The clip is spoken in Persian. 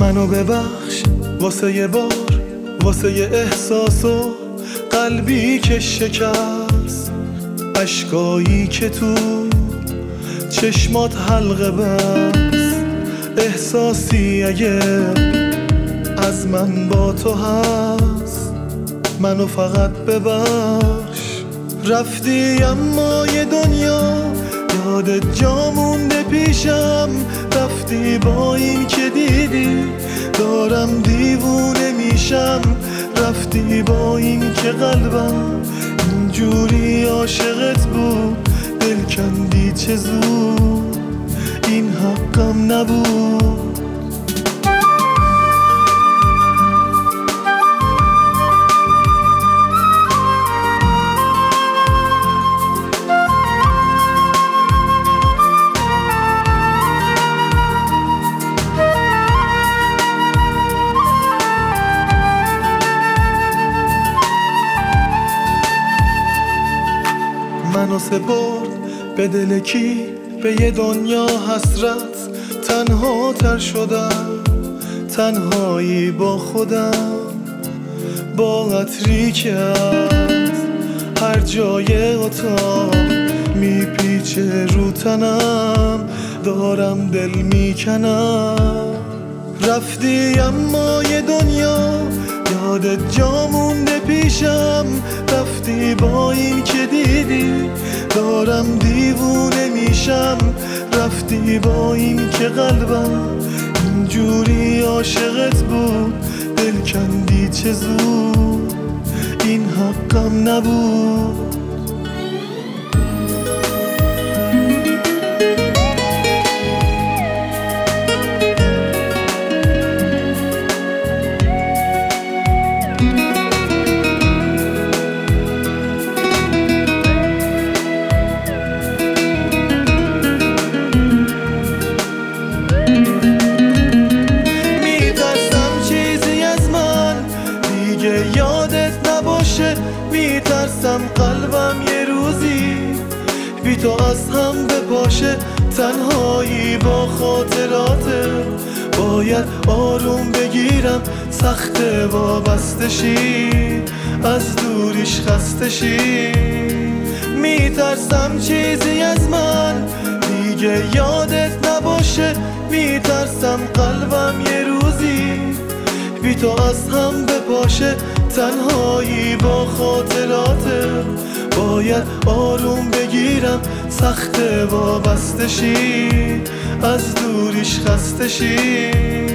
منو ببخش واسه یه بار، واسه یه احساس و قلبی که شکست، اشکایی که تو چشمات حلقه بست. احساسی اگه از من با تو هست منو فقط ببخش. رفتی اما یه دنیا یادت جا مونده پیشم، رفتی با این که دیدی دارم دیوونه میشم، رفتی با این که قلبم اینجوری عاشقت بود، دل کندی چه زود این حقم نبود. منو سپرد به دل کی، به یه دنیا حسرت، تنها تر شدم، تنهایی با خودم، با عطری که از هر جای اتاق میپیچه رو تنم، دارم دل میکنم. رفتی اما یه دنیا یادت جا مونده پیشم، رفتی با این که دیدی دارم دیوونه میشم، رفتی با این که قلبم اینجوری عاشقت بود، دل کندی چه زود این حقم نبود. یادت نباشه، میترسم قلبم یه روزی بی تو از هم بپاشه، تنهایی با خاطراته باید آروم بگیرم، سخت وابسته شی از دوریش خسته شی. میترسم چیزی از من دیگه یادت نباشه، میترسم قلبم یه روزی بی تو از هم بپاشه، تنهایی با خاطراته باید آروم بگیرم، سخت وابسته شی از دوریش خسته شی.